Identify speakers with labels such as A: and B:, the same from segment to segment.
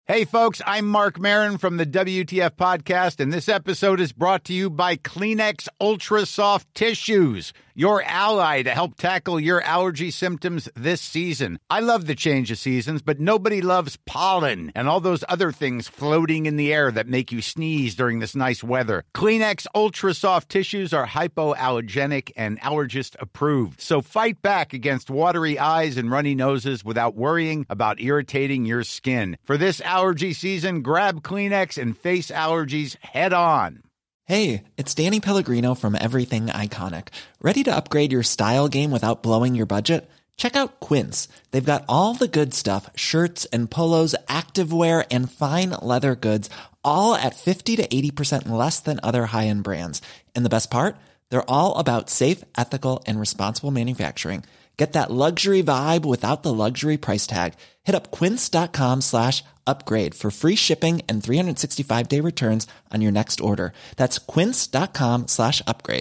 A: Hey, folks, I'm Mark Maron from the WTF Podcast, and this episode is brought to you by Kleenex Ultra Soft Tissues, your ally to help tackle your allergy symptoms this season. I love the change of seasons, but nobody loves pollen and all those other things floating in the air that make you sneeze during this nice weather. Kleenex Ultra Soft Tissues are hypoallergenic and allergist approved, so fight back against watery eyes and runny noses without worrying about irritating your skin. For this allergy season, grab Kleenex and face allergies head on.
B: Hey, it's Danny Pellegrino from Everything Iconic. Ready to upgrade your style game without blowing your budget? Check out Quince. They've got all the good stuff, shirts and polos, activewear, and fine leather goods, all at 50 to 80% less than other high-end brands. And the best part? They're all about safe, ethical, and responsible manufacturing. Get that luxury vibe without the luxury price tag. Hit up quince.com/upgrade for free shipping and 365-day returns on your next order. That's quince.com/upgrade.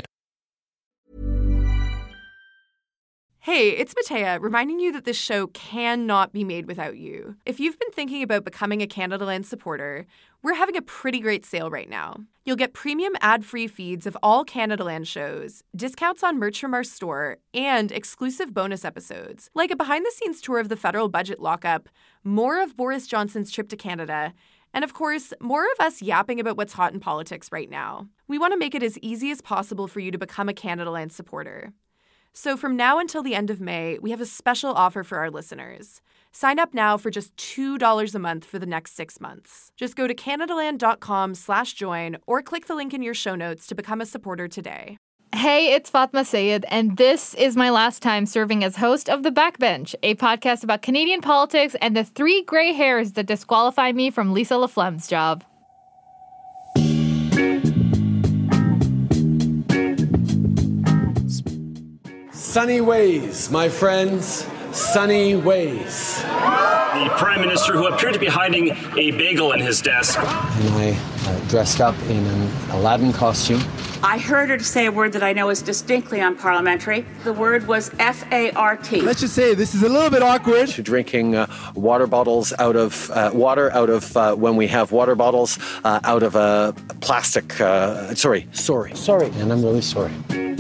C: Hey, it's Matea, reminding you that this show cannot be made without you. If you've been thinking about becoming a Canadaland supporter, we're having a pretty great sale right now. You'll get premium ad-free feeds of all Canadaland shows, discounts on merch from our store, and exclusive bonus episodes, like a behind-the-scenes tour of the federal budget lockup, more of Boris Johnson's trip to Canada, and of course, more of us yapping about what's hot in politics right now. We want to make it as easy as possible for you to become a Canadaland supporter. So from now until the end of May, we have a special offer for our listeners. Sign up now for just $2 a month for the next 6 months. Just go to canadaland.com/join or click the link in your show notes to become a supporter today.
D: Hey, it's Fatma Sayed, and this is my last time serving as host of The Backbench, a podcast about Canadian politics and the 3 gray hairs that disqualify me from Lisa Laflamme's job.
E: Sunny ways, my friends. Sunny ways.
F: The Prime Minister, who appeared to be hiding a bagel in his desk.
E: And I dressed up in an Aladdin costume.
G: I heard her say a word that I know is distinctly unparliamentary. The word was F-A-R-T.
H: Let's just say this is a little bit awkward.
E: Drinking water bottles out of when we have water bottles out of a plastic. Sorry. And I'm really sorry.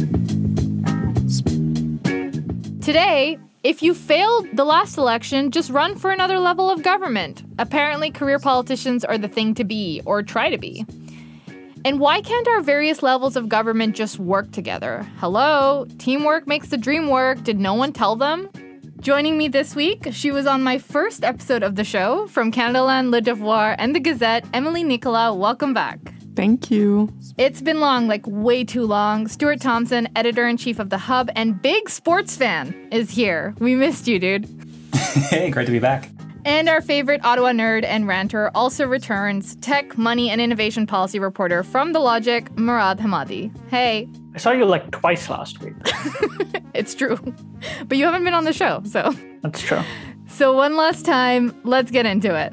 D: Today, if you failed the last election, just run for another level of government. Apparently, career politicians are the thing to be, or try to be. And why can't our various levels of government just work together? Hello? Teamwork makes the dream work. Did no one tell them? Joining me this week, she was on my first episode of the show. From Canadaland, Le Devoir, and The Gazette, Emily Nicola, welcome back.
I: Thank you.
D: It's been long, like way too long. Stuart Thompson, editor-in-chief of The Hub and big sports fan, is here. We missed you, dude.
J: Hey, great to be back.
D: And our favorite Ottawa nerd and ranter also returns, tech, money, and innovation policy reporter from The Logic, Murad Hamadi. Hey.
J: I saw you like twice last week.
D: It's true. But you haven't been on the show, so.
J: That's true.
D: So one last time, let's get into it.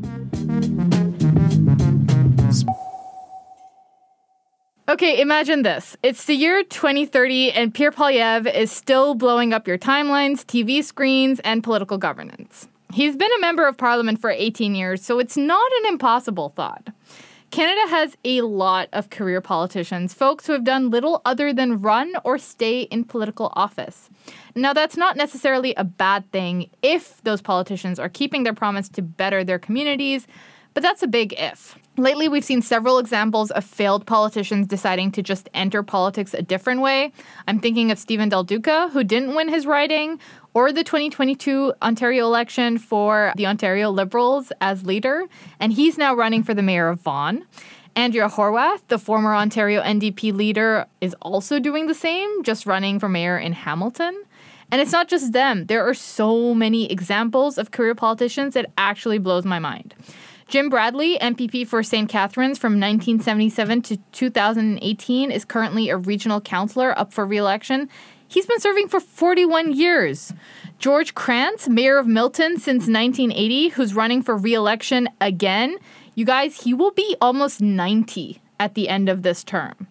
D: Okay, imagine this. It's the year 2030 and Pierre Poilievre is still blowing up your timelines, TV screens, and political governance. He's been a member of parliament for 18 years, so it's not an impossible thought. Canada has a lot of career politicians, folks who have done little other than run or stay in political office. Now, that's not necessarily a bad thing if those politicians are keeping their promise to better their communities, but that's a big if. Lately, we've seen several examples of failed politicians deciding to just enter politics a different way. I'm thinking of Stephen Del Duca, who didn't win his riding, or the 2022 Ontario election for the Ontario Liberals as leader, and he's now running for the mayor of Vaughan. Andrea Horwath, the former Ontario NDP leader, is also doing the same, just running for mayor in Hamilton. And it's not just them. There are so many examples of career politicians that actually blows my mind. Jim Bradley, MPP for St. Catharines from 1977 to 2018, is currently a regional councillor up for re-election. He's been serving for 41 years. George Krantz, mayor of Milton since 1980, who's running for re-election again. You guys, he will be almost 90 at the end of this term.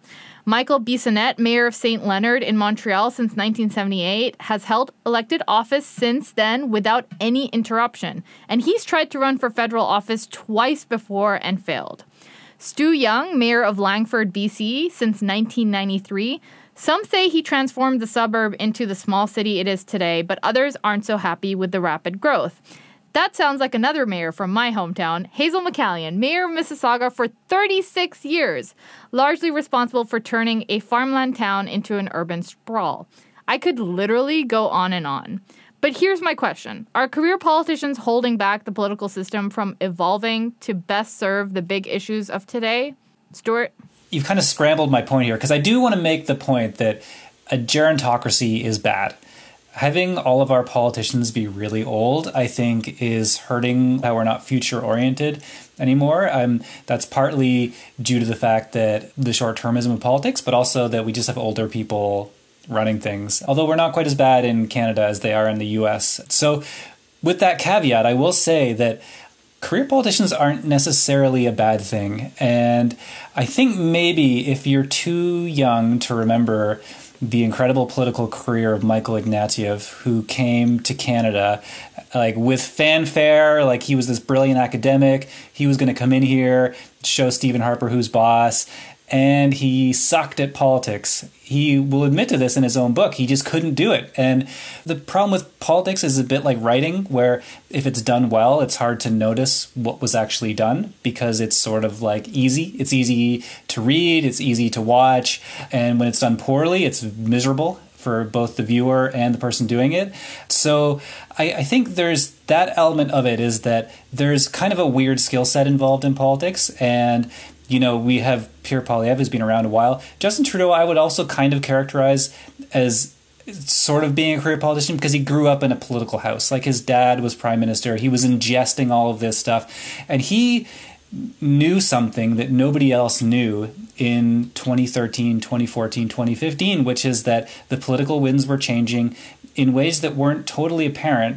D: Michael Bissonnette, mayor of St. Leonard in Montreal since 1978, has held elected office since then without any interruption. And he's tried to run for federal office twice before and failed. Stu Young, mayor of Langford, BC since 1993. Some say he transformed the suburb into the small city it is today, but others aren't so happy with the rapid growth. That sounds like another mayor from my hometown, Hazel McCallion, mayor of Mississauga for 36 years, largely responsible for turning a farmland town into an urban sprawl. I could literally go on and on. But here's my question. Are career politicians holding back the political system from evolving to best serve the big issues of today? Stuart?
J: You've kind of scrambled my point here, because I do want to make the point that a gerontocracy is bad. Having all of our politicians be really old, I think, is hurting how we're not future-oriented anymore. That's partly due to the fact that the short-termism of politics, but also that we just have older people running things. Although we're not quite as bad in Canada as they are in the US. So with that caveat, I will say that career politicians aren't necessarily a bad thing. And I think maybe if you're too young to remember the incredible political career of Michael Ignatieff, who came to Canada like with fanfare, like he was this brilliant academic. He was going to come in here, show Stephen Harper who's boss, and he sucked at politics. He will admit to this in his own book. He just couldn't do it. And the problem with politics is a bit like writing, where if it's done well, it's hard to notice what was actually done because it's sort of like easy. It's easy to read. It's easy to watch. And when it's done poorly, it's miserable for both the viewer and the person doing it. So I think there's that element of it, is that there's kind of a weird skill set involved in politics. And you know, we have Pierre Poilievre, who's been around a while. Justin Trudeau, I would also kind of characterize as sort of being a career politician because he grew up in a political house. Like his dad was prime minister. He was ingesting all of this stuff. And he knew something that nobody else knew in 2013, 2014, 2015, which is that the political winds were changing in ways that weren't totally apparent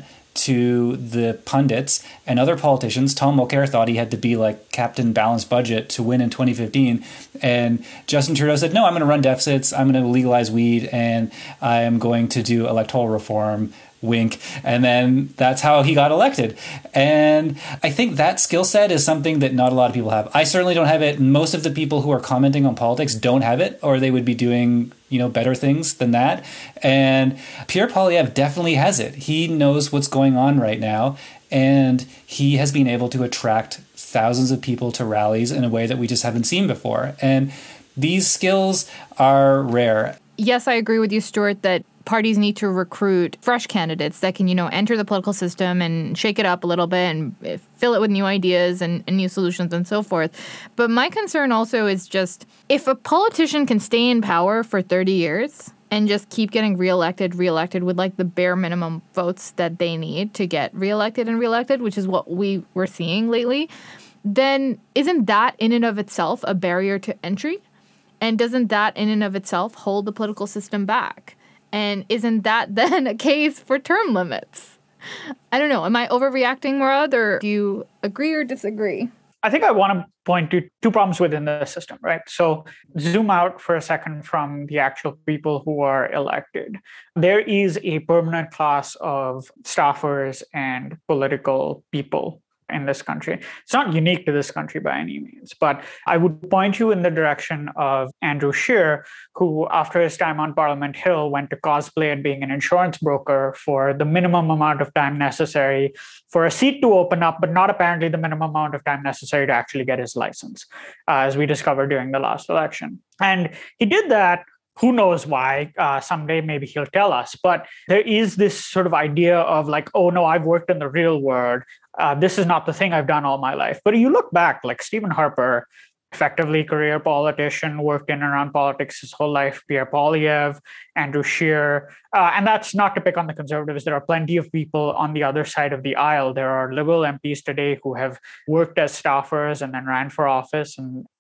J: to the pundits and other politicians. Tom Mulcair thought he had to be like Captain Balanced Budget to win in 2015. And Justin Trudeau said, no, I'm going to run deficits. I'm going to legalize weed and I am going to do electoral reform. Wink. And then that's how he got elected. And I think that skill set is something that not a lot of people have. I certainly don't have it. Most of the people who are commenting on politics don't have it, or they would be doing, you know, better things than that. And Pierre Poilievre definitely has it. He knows what's going on right now. And he has been able to attract thousands of people to rallies in a way that we just haven't seen before. And these skills are rare.
D: Yes, I agree with you, Stuart, that parties need to recruit fresh candidates that can, you know, enter the political system and shake it up a little bit and fill it with new ideas and new solutions and so forth. But my concern also is just if a politician can stay in power for 30 years and just keep getting reelected with like the bare minimum votes that they need to get reelected, which is what we were seeing lately, then isn't that in and of itself a barrier to entry? And doesn't that in and of itself hold the political system back? And isn't that then a case for term limits? I don't know. Am I overreacting, Murad, or do you agree or disagree?
I: I think I want to point to two problems within the system, right? So zoom out for a second from the actual people who are elected. There is a permanent class of staffers and political people in this country. It's not unique to this country by any means, but I would point you in the direction of Andrew Scheer, who after his time on Parliament Hill went to cosplay at being an insurance broker for the minimum amount of time necessary for a seat to open up, but not apparently the minimum amount of time necessary to actually get his license, as we discovered during the last election. And he did that. Who knows why? Someday maybe he'll tell us. But there is this sort of idea of like, oh no, I've worked in the real world. This is not the thing I've done all my life. But you look back, like Stephen Harper, effectively career politician, worked in and around politics his whole life, Pierre Poilievre, Andrew Scheer. And that's not to pick on the Conservatives. There are plenty of people on the other side of the aisle. There are Liberal MPs today who have worked as staffers and then ran for office. And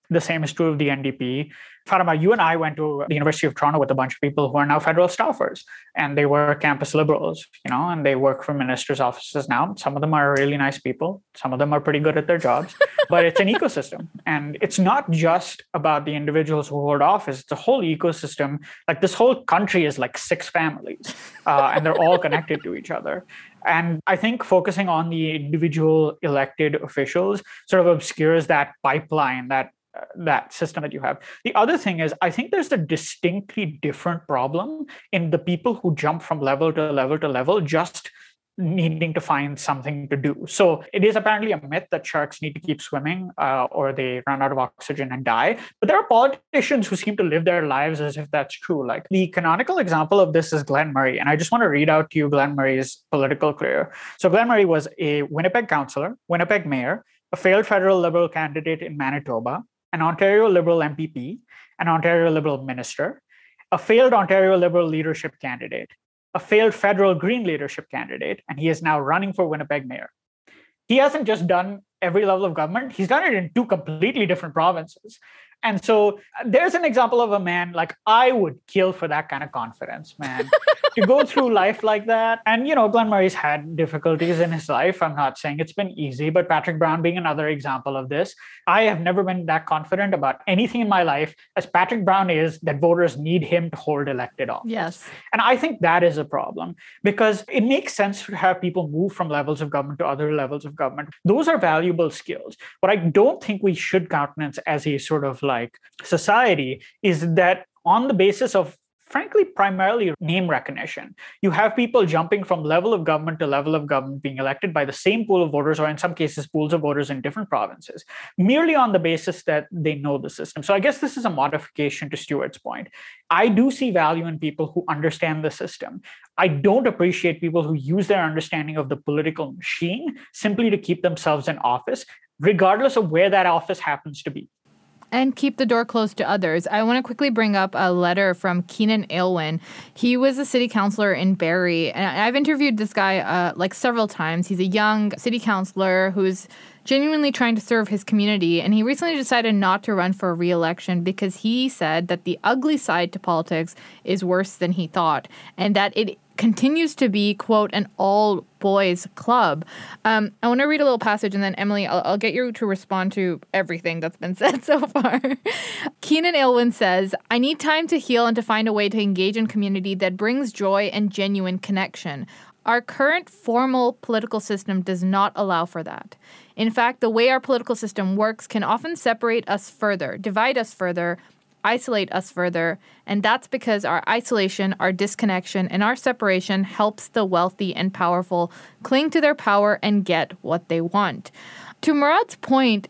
I: The same is true of the NDP. Fatima, you and I went to the University of Toronto with a bunch of people who are now federal staffers, and they were campus liberals, and they work for ministers' offices now. Some of them are really nice people. Some of them are pretty good at their jobs, but it's an ecosystem. And it's not just about the individuals who hold office. It's a whole ecosystem. Like this whole country is like 6 families, and they're all connected to each other. And I think focusing on the individual elected officials sort of obscures that pipeline, that system that you have. The other thing is, I think there's a distinctly different problem in the people who jump from level to level to level, just needing to find something to do. So it is apparently a myth that sharks need to keep swimming or they run out of oxygen and die. But there are politicians who seem to live their lives as if that's true. Like the canonical example of this is Glenn Murray. And I just want to read out to you Glenn Murray's political career. So Glenn Murray was a Winnipeg councillor, Winnipeg mayor, a failed federal Liberal candidate in Manitoba, an Ontario Liberal MPP, an Ontario Liberal minister, a failed Ontario Liberal leadership candidate, a failed federal Green leadership candidate, and he is now running for Winnipeg mayor. He hasn't just done every level of government, he's done it in 2 completely different provinces. And so there's an example of a man, like I would kill for that kind of confidence, man. To go through life like that. And, Glenn Murray's had difficulties in his life. I'm not saying it's been easy, but Patrick Brown being another example of this. I have never been that confident about anything in my life as Patrick Brown is that voters need him to hold elected office.
D: Yes.
I: And I think that is a problem because it makes sense to have people move from levels of government to other levels of government. Those are valuable skills. What I don't think we should countenance as a sort of like society is that on the basis of frankly, primarily name recognition. You have people jumping from level of government to level of government being elected by the same pool of voters, or in some cases, pools of voters in different provinces, merely on the basis that they know the system. So I guess this is a modification to Stuart's point. I do see value in people who understand the system. I don't appreciate people who use their understanding of the political machine simply to keep themselves in office, regardless of where that office happens to be.
D: And keep the door closed to others. I want to quickly bring up a letter from Keenan Aylwin. He was a city councillor in Barrie, and I've interviewed this guy several times. He's a young city councillor who's genuinely trying to serve his community, and he recently decided not to run for re-election because he said that the ugly side to politics is worse than he thought, and that it continues to be, quote, an all-boys club. I want to read a little passage, and then, Emily, I'll get you to respond to everything that's been said so far. Keenan Aylwin says, I need time to heal and to find a way to engage in community that brings joy and genuine connection. Our current formal political system does not allow for that. In fact, the way our political system works can often separate us further, divide us further, isolate us further, and that's because our isolation, our disconnection, and our separation helps the wealthy and powerful cling to their power and get what they want. To Murad's point,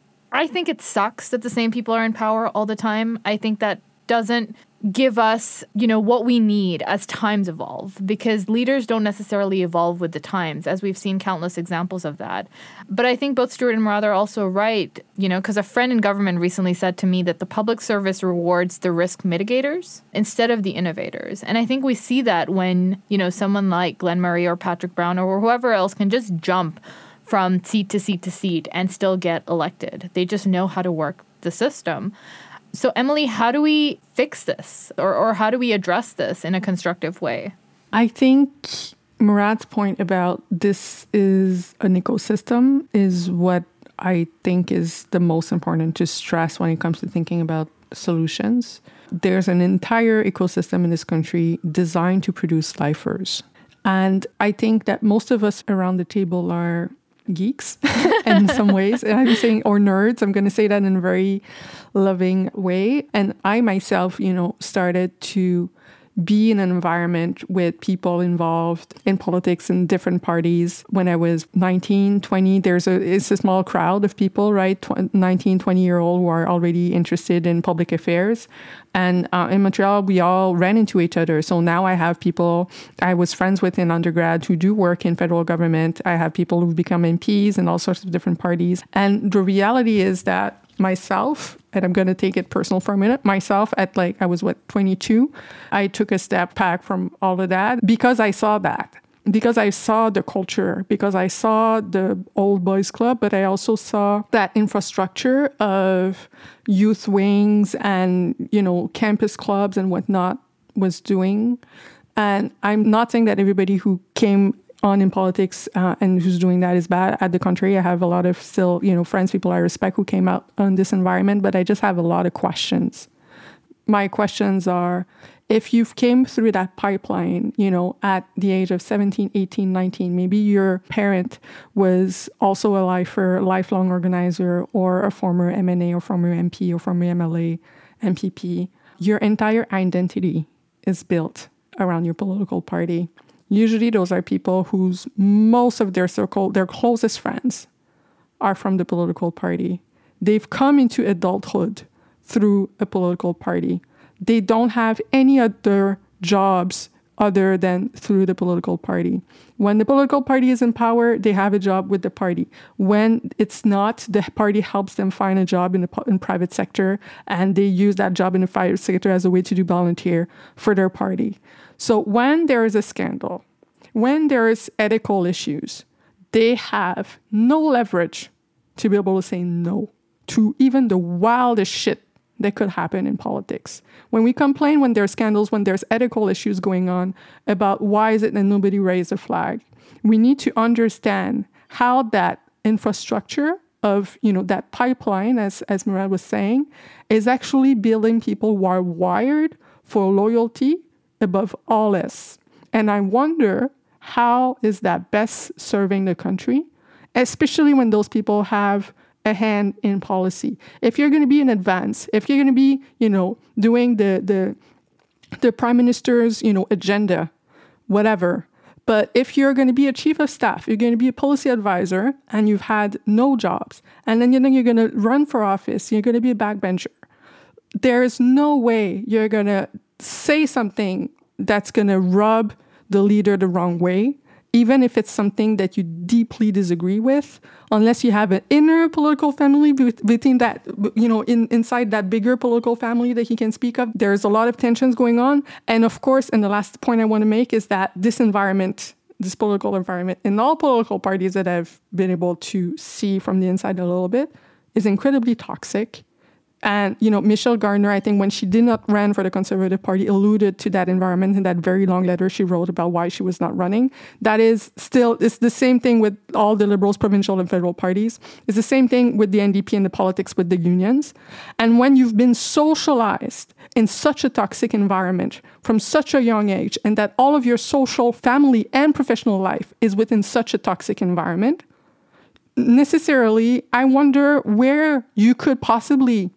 D: I think it sucks that the same people are in power all the time. I think that doesn't give us, what we need as times evolve, because leaders don't necessarily evolve with the times, as we've seen countless examples of that. But I think both Stuart and Murad are also right, because a friend in government recently said to me that the public service rewards the risk mitigators instead of the innovators. And I think we see that when, someone like Glenn Murray or Patrick Brown or whoever else can just jump from seat to seat to seat and still get elected. They just know how to work the system. So, Emily, how do we fix this or how do we address this in a constructive way?
K: I think Murad's point about this is an ecosystem is what I think is the most important to stress when it comes to thinking about solutions. There's an entire ecosystem in this country designed to produce lifers. And I think that most of us around the table are geeks in some ways. And I'm saying, or nerds. I'm going to say that in a very loving way. And I myself, started to be in an environment with people involved in politics in different parties. When I was 19, 20, it's a small crowd of people, right? 19, 20-year-old who are already interested in public affairs. And in Montreal, we all ran into each other. So now I have people I was friends with in undergrad who do work in federal government. I have people who've become MPs in all sorts of different parties. And the reality is that myself, and I'm going to take it personal for a minute, myself at I was 22, I took a step back from all of that because I saw that. because I saw the culture, because I saw the old boys club, but I also saw that infrastructure of youth wings and, campus clubs and whatnot was doing. And I'm not saying that everybody who came on in politics and who's doing that is bad. At the contrary, I have a lot of still, friends, people I respect who came out on this environment, but I just have a lot of questions. My questions are, if you've came through that pipeline, at the age of 17, 18, 19, maybe your parent was also a lifer, lifelong organizer, or a former MNA or former MP or former MLA, MPP, your entire identity is built around your political party. Usually those are people whose most of their circle, their closest friends, are from the political party. They've come into adulthood through a political party. They don't have any other jobs other than through the political party. When the political party is in power, they have a job with the party. When it's not, the party helps them find a job in the private sector, and they use that job in the private sector as a way to do volunteer for their party. So when there is a scandal, when there is ethical issues, they have no leverage to be able to say no to even the wildest shit that could happen in politics. When we complain, when there's scandals, when there's ethical issues going on about why is it that nobody raised a flag, we need to understand how that infrastructure of, that pipeline, as Murad was saying, is actually building people who are wired for loyalty above all else. And I wonder, how is that best serving the country, especially when those people have a hand in policy? If you're going to be in advance, if you're going to be, doing the prime minister's, agenda, whatever. But if you're going to be a chief of staff, you're going to be a policy advisor, and you've had no jobs, and then you're going to run for office, you're going to be a backbencher, there is no way you're going to say something that's going to rub the leader the wrong way, even if it's something that you deeply disagree with, unless you have an inner political family within that, inside that bigger political family that he can speak of. There's a lot of tensions going on. And of course, and the last point I want to make is that this environment, this political environment, in all political parties that I've been able to see from the inside a little bit, is incredibly toxic. And, Michelle Gardner, I think when she did not run for the Conservative Party, alluded to that environment in that very long letter she wrote about why she was not running. That is still, it's the same thing with all the Liberals, provincial and federal parties. It's the same thing with the NDP and the politics with the unions. And when you've been socialized in such a toxic environment from such a young age, and that all of your social, family, and professional life is within such a toxic environment, necessarily, I wonder where you could possibly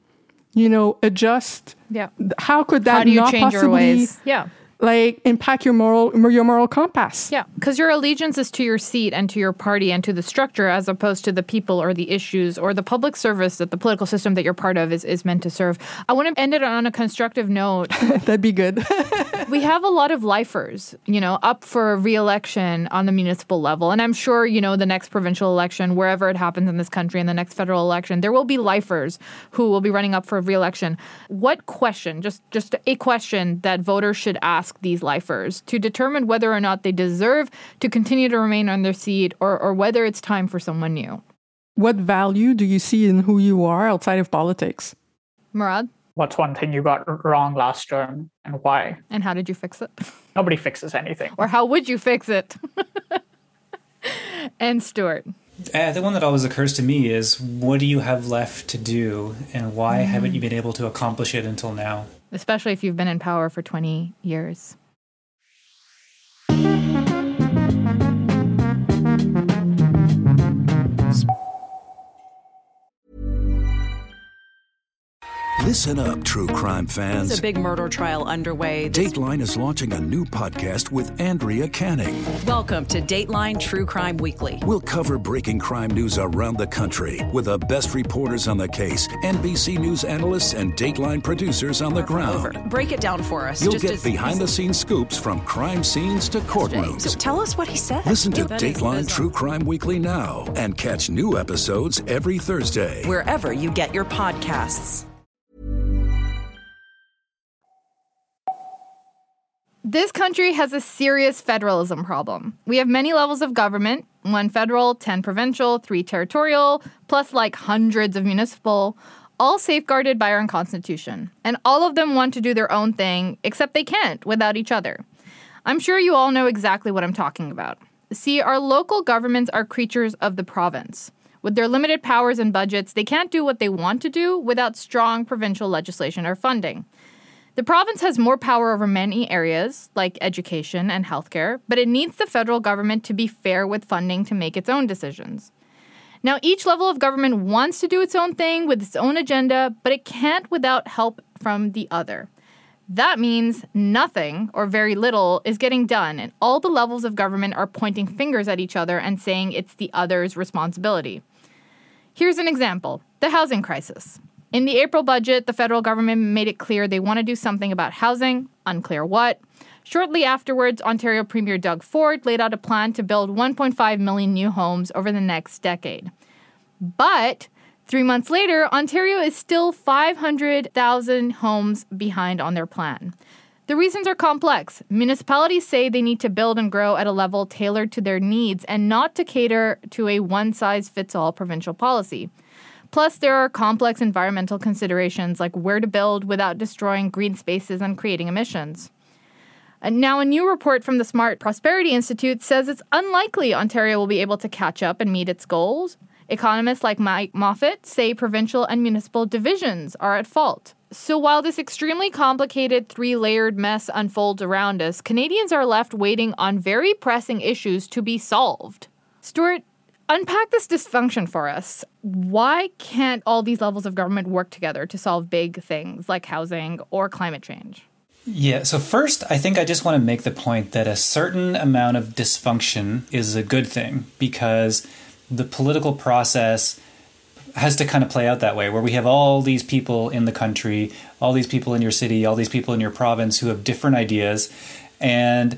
K: adjust.
D: Yeah.
K: How could that
D: How do you
K: not
D: change
K: possibly,
D: your ways? Yeah.
K: impact your moral compass?
D: Yeah, because your allegiance is to your seat and to your party and to the structure, as opposed to the people or the issues or the public service that the political system that you're part of is meant to serve. I want to end it on a constructive note.
K: That'd be good.
D: We have a lot of lifers, up for re-election on the municipal level. And I'm sure, the next provincial election, wherever it happens in this country, and the next federal election, there will be lifers who will be running up for re-election. What question, just a question that voters should ask these lifers to determine whether or not they deserve to continue to remain on their seat or whether it's time for someone new?
K: What value do you see in who you are outside of politics?
D: Murad?
I: What's one thing you got wrong last term and why?
D: And how did you fix it?
I: Nobody fixes anything.
D: Or how would you fix it? And Stuart?
J: The one that always occurs to me is, what do you have left to do, and why haven't you been able to accomplish it until now?
D: Especially if you've been in power for 20 years.
L: Listen up, true crime fans.
M: There's a big murder trial underway.
L: Dateline is launching a new podcast with Andrea Canning.
M: Welcome to Dateline True Crime Weekly.
L: We'll cover breaking crime news around the country with the best reporters on the case, NBC News analysts, and Dateline producers on the ground.
M: Break it down for us.
L: You'll get behind-the-scenes scoops from crime scenes to courtrooms.
M: So tell us what he said.
L: Listen to Dateline True Crime Weekly now and catch new episodes every Thursday.
M: Wherever you get your podcasts.
D: This country has a serious federalism problem. We have many levels of government, 1 federal, 10 provincial, 3 territorial, plus like hundreds of municipal, all safeguarded by our own constitution. And all of them want to do their own thing, except they can't without each other. I'm sure you all know exactly what I'm talking about. See, our local governments are creatures of the province. With their limited powers and budgets, they can't do what they want to do without strong provincial legislation or funding. The province has more power over many areas, like education and healthcare, but it needs the federal government to be fair with funding to make its own decisions. Now, each level of government wants to do its own thing with its own agenda, but it can't without help from the other. That means nothing, or very little, is getting done, and all the levels of government are pointing fingers at each other and saying it's the other's responsibility. Here's an example: the housing crisis. In the April budget, the federal government made it clear they want to do something about housing, unclear what. Shortly afterwards, Ontario Premier Doug Ford laid out a plan to build 1.5 million new homes over the next decade. But 3 months later, Ontario is still 500,000 homes behind on their plan. The reasons are complex. Municipalities say they need to build and grow at a level tailored to their needs and not to cater to a one-size-fits-all provincial policy. Plus, there are complex environmental considerations like where to build without destroying green spaces and creating emissions. Now, a new report from the Smart Prosperity Institute says it's unlikely Ontario will be able to catch up and meet its goals. Economists like Mike Moffat say provincial and municipal divisions are at fault. So while this extremely complicated 3-layered mess unfolds around us, Canadians are left waiting on very pressing issues to be solved. Stuart, unpack this dysfunction for us. Why can't all these levels of government work together to solve big things like housing or climate change?
J: Yeah, so first, I think I just want to make the point that a certain amount of dysfunction is a good thing, because the political process has to kind of play out that way, where we have all these people in the country, all these people in your city, all these people in your province who have different ideas, and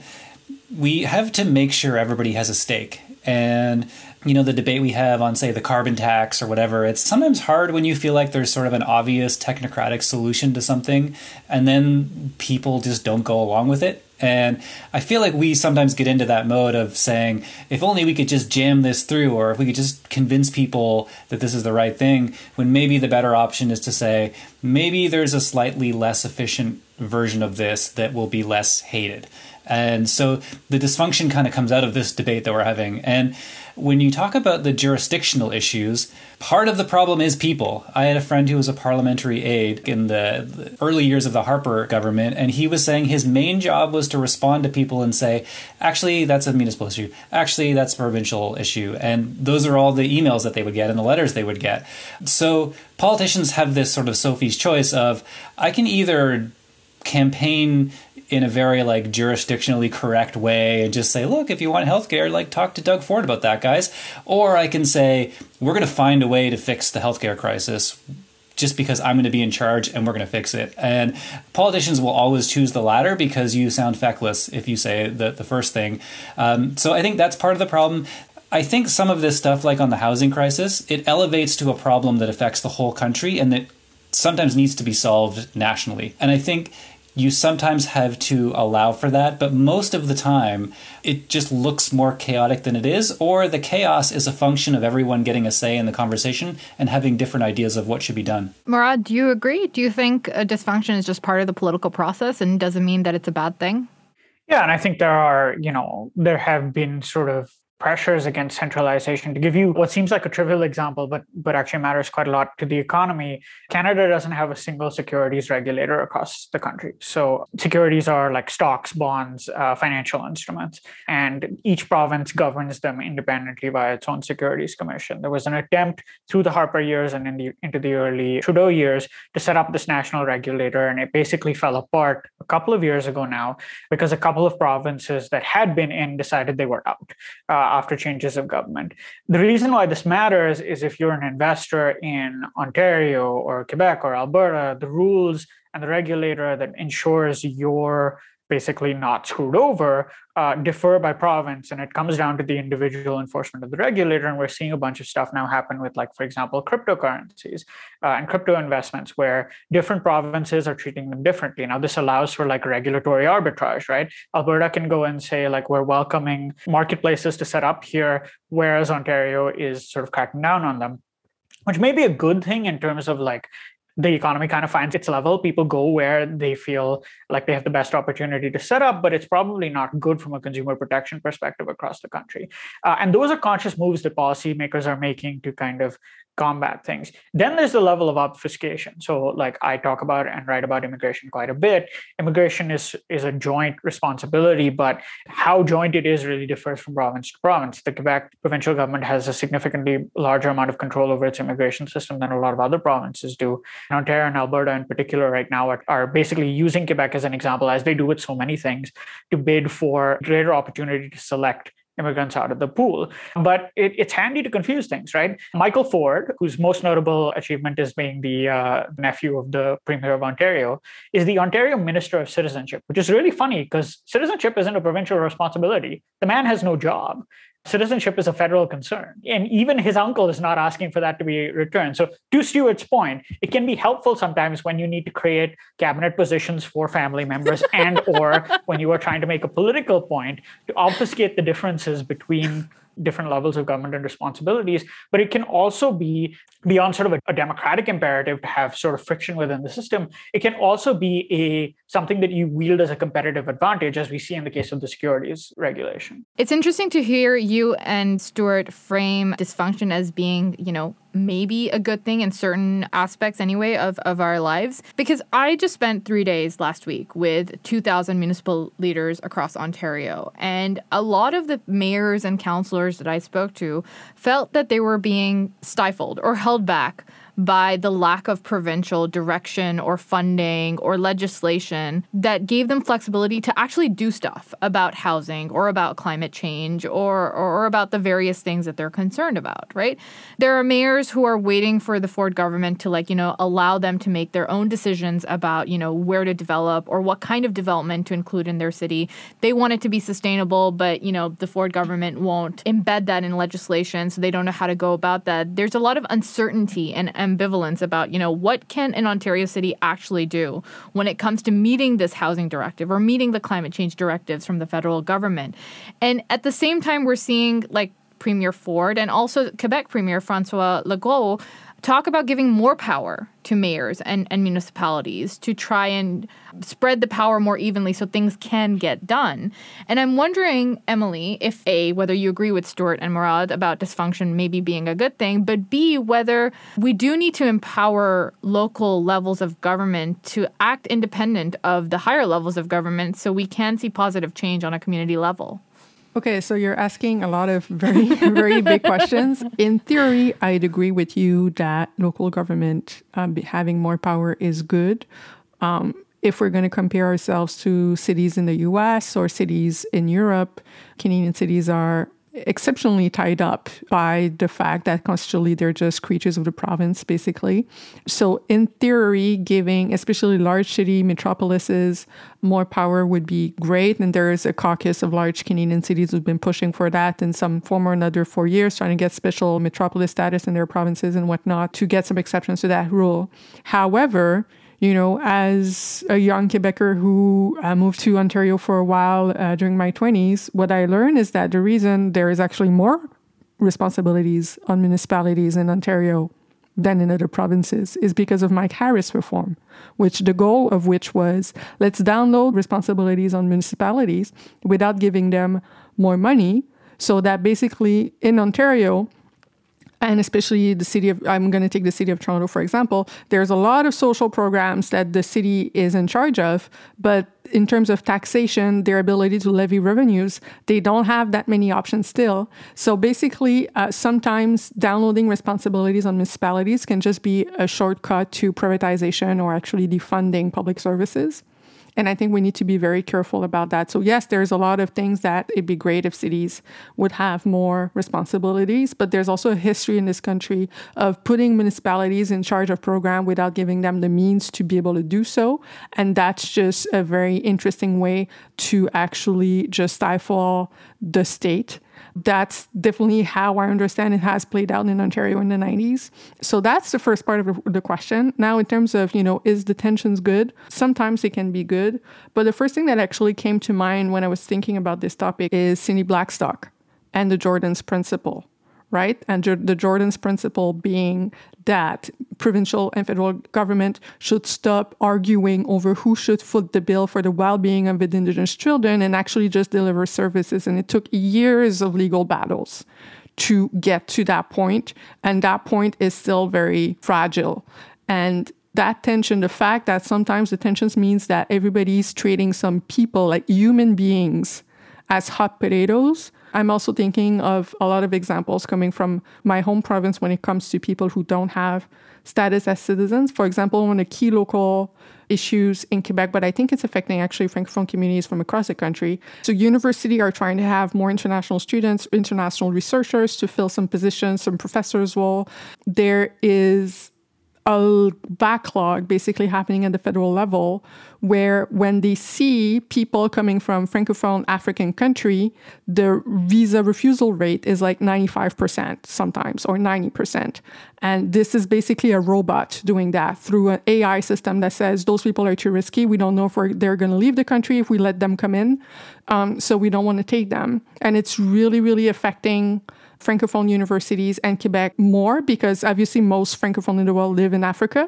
J: we have to make sure everybody has a stake. And you know, the debate we have on, say, the carbon tax or whatever, it's sometimes hard when you feel like there's sort of an obvious technocratic solution to something, and then people just don't go along with it. And I feel like we sometimes get into that mode of saying, if only we could just jam this through, or if we could just convince people that this is the right thing, when maybe the better option is to say, maybe there's a slightly less efficient version of this that will be less hated. And so the dysfunction kind of comes out of this debate that we're having. And when you talk about the jurisdictional issues, part of the problem is people. I had a friend who was a parliamentary aide in the early years of the Harper government, and he was saying his main job was to respond to people and say, actually, that's a municipal issue. Actually, that's a provincial issue. And those are all the emails that they would get and the letters they would get. So politicians have this sort of Sophie's choice of, I can either campaign in a very jurisdictionally correct way and just say, look, if you want healthcare, talk to Doug Ford about that, guys. Or I can say, we're going to find a way to fix the healthcare crisis just because I'm going to be in charge and we're going to fix it. And politicians will always choose the latter because you sound feckless if you say the first thing. So I think that's part of the problem. I think some of this stuff, like on the housing crisis, it elevates to a problem that affects the whole country and that sometimes needs to be solved nationally. And I think you sometimes have to allow for that, but most of the time it just looks more chaotic than it is, or the chaos is a function of everyone getting a say in the conversation and having different ideas of what should be done.
D: Murad, do you agree? Do you think a dysfunction is just part of the political process and doesn't mean that it's a bad thing?
I: Yeah, and I think there have been sort of pressures against centralization. To give you what seems like a trivial example, but actually matters quite a lot to the economy, Canada doesn't have a single securities regulator across the country. So securities are like stocks, bonds, financial instruments, and each province governs them independently by its own securities commission. There was an attempt through the Harper years and into the early Trudeau years to set up this national regulator, and it basically fell apart a couple of years ago now because a couple of provinces that had been in decided they were out after changes of government. The reason why this matters is if you're an investor in Ontario or Quebec or Alberta, the rules and the regulator that ensures your basically not screwed over, differ by province, and it comes down to the individual enforcement of the regulator. And we're seeing a bunch of stuff now happen with, like, for example, cryptocurrencies and crypto investments, where different provinces are treating them differently. Now, this allows for like regulatory arbitrage, right? Alberta can go and say, like, we're welcoming marketplaces to set up here, whereas Ontario is sort of cracking down on them, which may be a good thing in terms of like the economy kind of finds its level. People go where they feel like they have the best opportunity to set up, but it's probably not good from a consumer protection perspective across the country. And those are conscious moves that policymakers are making to kind of combat things. Then there's the level of obfuscation. So like I talk about and write about immigration quite a bit. Immigration is a joint responsibility, but how joint it is really differs from province to province. The Quebec provincial government has a significantly larger amount of control over its immigration system than a lot of other provinces do. And Ontario and Alberta in particular right now are basically using Quebec as an example, as they do with so many things, to bid for greater opportunity to select immigrants out of the pool. But it's handy to confuse things, right? Michael Ford, whose most notable achievement is being the nephew of the Premier of Ontario, is the Ontario Minister of Citizenship, which is really funny because citizenship isn't a provincial responsibility. The man has no job. Citizenship is a federal concern. And even his uncle is not asking for that to be returned. So to Stuart's point, it can be helpful sometimes when you need to create cabinet positions for family members and or when you are trying to make a political point to obfuscate the differences between different levels of government and responsibilities. But it can also be beyond sort of a democratic imperative to have sort of friction within the system. It can also be something that you wield as a competitive advantage, as we see in the case of the securities regulation.
D: It's interesting to hear you and Stuart frame dysfunction as being, maybe a good thing in certain aspects anyway of our lives. Because I just spent 3 days last week with 2,000 municipal leaders across Ontario. And a lot of the mayors and councillors that I spoke to felt that they were being stifled or held back by the lack of provincial direction or funding or legislation that gave them flexibility to actually do stuff about housing or about climate change or about the various things that they're concerned about, right? There are mayors who are waiting for the Ford government to allow them to make their own decisions about, where to develop or what kind of development to include in their city. They want it to be sustainable, but, the Ford government won't embed that in legislation, so they don't know how to go about that. There's a lot of uncertainty and ambivalence about, what can an Ontario city actually do when it comes to meeting this housing directive or meeting the climate change directives from the federal government. And at the same time, we're seeing Premier Ford and also Quebec Premier François Legault talk about giving more power to mayors and municipalities to try and spread the power more evenly so things can get done. And I'm wondering, Emily, if A, whether you agree with Stuart and Murad about dysfunction maybe being a good thing, but B, whether we do need to empower local levels of government to act independent of the higher levels of government so we can see positive change on a community level.
K: Okay, so you're asking a lot of very, very big questions. In theory, I'd agree with you that local government having more power is good. If we're going to compare ourselves to cities in the US or cities in Europe, Canadian cities are exceptionally tied up by the fact that constitutionally they're just creatures of the province, basically. So in theory, giving especially large city metropolises more power would be great. And there is a caucus of large Canadian cities who've been pushing for that in some form or another for years, trying to get special metropolis status in their provinces and whatnot to get some exceptions to that rule. However, as a young Quebecer who moved to Ontario for a while during my 20s, what I learned is that the reason there is actually more responsibilities on municipalities in Ontario than in other provinces is because of Mike Harris reform, which the goal of which was let's download responsibilities on municipalities without giving them more money, so that basically in Ontario, and especially I'm going to take the city of Toronto, for example, there's a lot of social programs that the city is in charge of, but in terms of taxation, their ability to levy revenues, they don't have that many options still. So basically, sometimes downloading responsibilities on municipalities can just be a shortcut to privatization or actually defunding public services. And I think we need to be very careful about that. So yes, there's a lot of things that it'd be great if cities would have more responsibilities, but there's also a history in this country of putting municipalities in charge of program without giving them the means to be able to do so. And that's just a very interesting way to actually just stifle the state. That's definitely how I understand it has played out in Ontario in the 90s. So that's the first part of the question. Now, in terms of, is detentions good? Sometimes it can be good. But the first thing that actually came to mind when I was thinking about this topic is Cindy Blackstock and the Jordan's Principle, right? And the Jordan's Principle being that provincial and federal government should stop arguing over who should foot the bill for the well-being of Indigenous children and actually just deliver services. And it took years of legal battles to get to that point. And that point is still very fragile. And that tension, the fact that sometimes the tensions means that everybody's treating some people like human beings as hot potatoes. I'm also thinking of a lot of examples coming from my home province when it comes to people who don't have status as citizens. For example, one of the key local issues in Quebec, but I think it's affecting actually Francophone communities from across the country. So universities are trying to have more international students, international researchers to fill some positions, some professors' role. There is a backlog basically happening at the federal level where when they see people coming from Francophone African country, the visa refusal rate is like 95% sometimes or 90%. And this is basically a robot doing that through an AI system that says those people are too risky. We don't know if they're going to leave the country if we let them come in. So we don't want to take them. And it's really, really affecting Francophone universities and Quebec more because obviously most Francophone in the world live in Africa.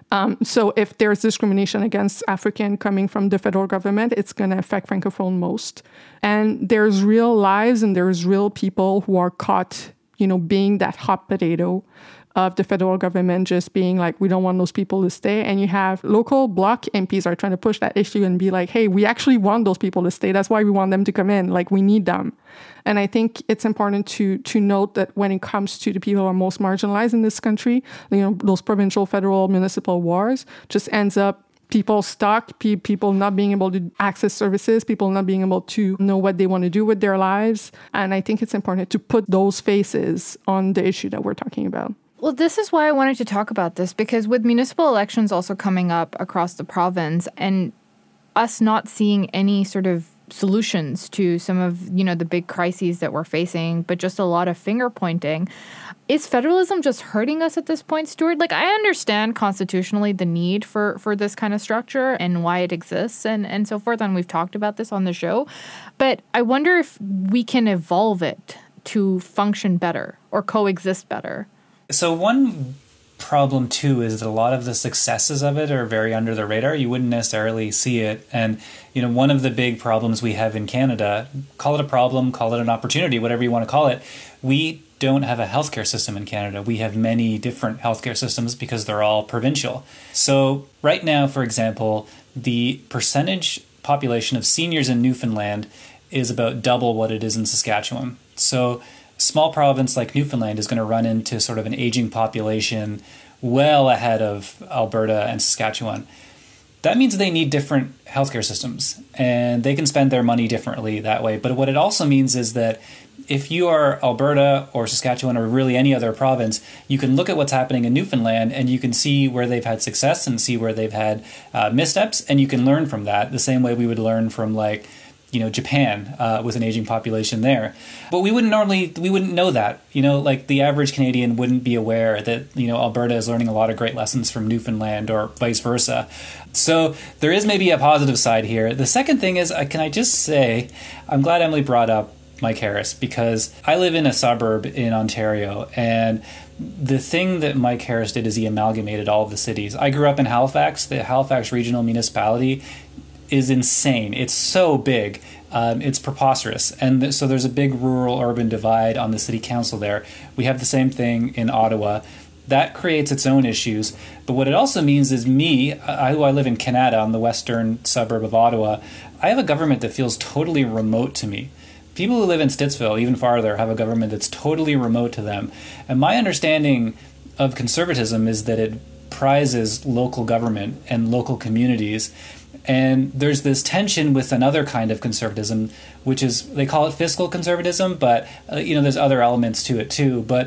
K: So if there's discrimination against African coming from the federal government, it's going to affect Francophone most. And there's real lives and there's real people who are caught, being that hot potato of the federal government just being like, we don't want those people to stay. And you have local bloc MPs are trying to push that issue and be like, hey, we actually want those people to stay. That's why we want them to come in. Like, we need them. And I think it's important to note that when it comes to the people who are most marginalized in this country, those provincial, federal, municipal wars just ends up people stuck, people not being able to access services, people not being able to know what they want to do with their lives. And I think it's important to put those faces on the issue that we're talking about.
D: Well, this is why I wanted to talk about this, because with municipal elections also coming up across the province and us not seeing any sort of solutions to some of, the big crises that we're facing, but just a lot of finger pointing, is federalism just hurting us at this point, Stuart? Like, I understand constitutionally the need for this kind of structure and why it exists and so forth, and we've talked about this on the show, but I wonder if we can evolve it to function better or coexist better.
J: So one problem, too, is that a lot of the successes of it are very under the radar. You wouldn't necessarily see it. And, one of the big problems we have in Canada, call it a problem, call it an opportunity, whatever you want to call it, we don't have a healthcare system in Canada. We have many different healthcare systems because they're all provincial. So right now, for example, the percentage population of seniors in Newfoundland is about double what it is in Saskatchewan. So small province like Newfoundland is going to run into sort of an aging population well ahead of Alberta and Saskatchewan. That means they need different healthcare systems, and they can spend their money differently that way. But what it also means is that if you are Alberta or Saskatchewan or really any other province, you can look at what's happening in Newfoundland and you can see where they've had success and see where they've had missteps, and you can learn from that the same way we would learn from Japan with an aging population there. But we wouldn't know that. Like the average Canadian wouldn't be aware that, Alberta is learning a lot of great lessons from Newfoundland or vice versa. So there is maybe a positive side here. The second thing is, can I just say, I'm glad Emily brought up Mike Harris, because I live in a suburb in Ontario, and the thing that Mike Harris did is he amalgamated all of the cities. I grew up in Halifax. The Halifax Regional Municipality is insane. It's so big. It's preposterous. And so there's a big rural-urban divide on the city council there. We have the same thing in Ottawa. That creates its own issues. But what it also means is who I live in Canada, on the western suburb of Ottawa, I have a government that feels totally remote to me. People who live in Stittsville, even farther, have a government that's totally remote to them. And my understanding of conservatism is that it prizes local government and local communities. And there's this tension with another kind of conservatism, which is, they call it fiscal conservatism, but there's other elements to it too. But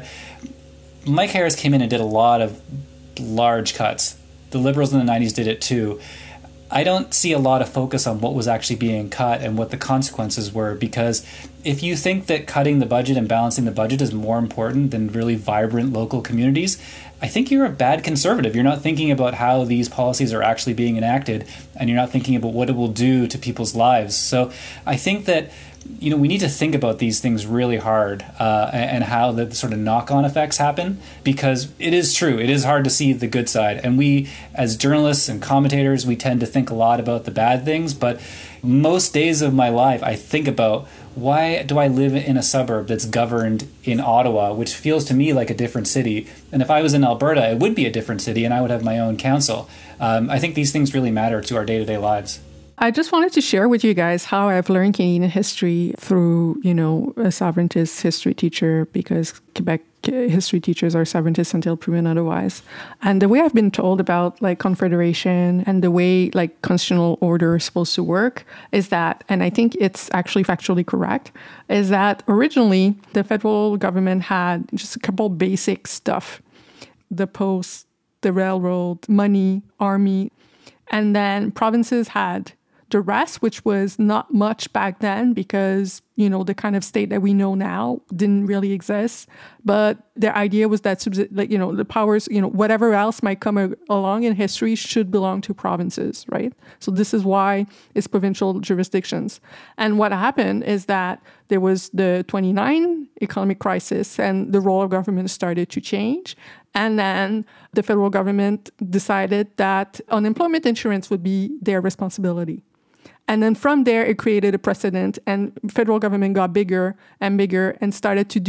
J: Mike Harris came in and did a lot of large cuts. The Liberals in the 90s did it too. I don't see a lot of focus on what was actually being cut and what the consequences were, because if you think that cutting the budget and balancing the budget is more important than really vibrant local communities, I think you're a bad conservative. You're not thinking about how these policies are actually being enacted, and you're not thinking about what it will do to people's lives. So I think that we need to think about these things really hard and how the sort of knock-on effects happen, because it is true. It is hard to see the good side. And we, as journalists and commentators, we tend to think a lot about the bad things. But most days of my life, I think about, why do I live in a suburb that's governed in Ottawa, which feels to me like a different city? And if I was in Alberta, it would be a different city, and I would have my own council. I think these things really matter to our day-to-day lives.
K: I just wanted to share with you guys how I've learned Canadian history through, a sovereigntist history teacher, because Quebec history teachers are sovereigntists until proven otherwise. And the way I've been told about confederation and the way constitutional order is supposed to work is that, and I think it's actually factually correct, is that originally the federal government had just a couple basic stuff: the post, the railroad, money, army, and then provinces had the rest, which was not much back then because, the kind of state that we know now didn't really exist. But the idea was that, the powers, whatever else might come along in history should belong to provinces, right? So this is why it's provincial jurisdictions. And what happened is that there was the 29 economic crisis and the role of government started to change. And then the federal government decided that unemployment insurance would be their responsibility. And then from there, it created a precedent, and federal government got bigger and started to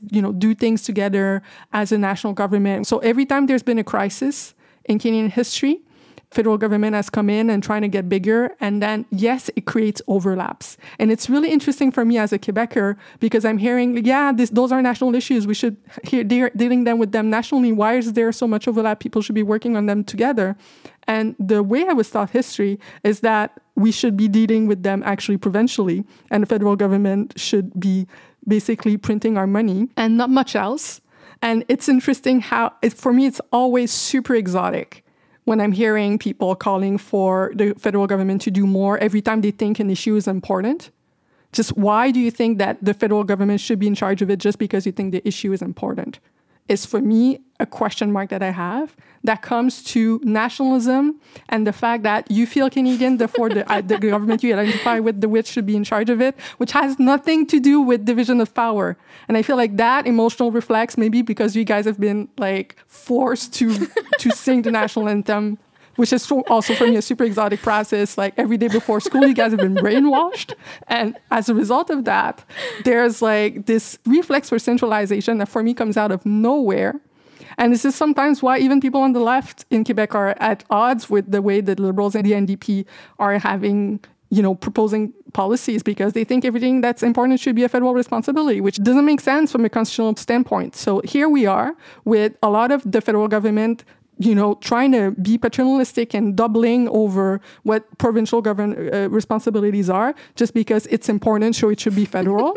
K: do things together as a national government. So every time there's been a crisis in Canadian history, federal government has come in and trying to get bigger. And then, yes, it creates overlaps. And it's really interesting for me as a Quebecer, because I'm hearing, those are national issues. We should dealing with them nationally. Why is there so much overlap? People should be working on them together. And the way I was taught history is that we should be dealing with them actually provincially, and the federal government should be basically printing our money and not much else. And it's interesting how, for me, it's always super exotic when I'm hearing people calling for the federal government to do more every time they think an issue is important. Just why do you think that the federal government should be in charge of it just because you think the issue is important? Is for me a question mark that I have that comes to nationalism and the fact that you feel Canadian, therefore the government you identify with, the which should be in charge of it, which has nothing to do with division of power. And I feel like that emotional reflex, maybe because you guys have been forced to sing the national anthem, which is also for me a super exotic process. Every day before school, you guys have been brainwashed. And as a result of that, there's this reflex for centralization that for me comes out of nowhere. And this is sometimes why even people on the left in Quebec are at odds with the way that Liberals and the NDP are having, proposing policies, because they think everything that's important should be a federal responsibility, which doesn't make sense from a constitutional standpoint. So here we are with a lot of the federal government trying to be paternalistic and doubling over what provincial responsibilities are just because it's important, so it should be federal.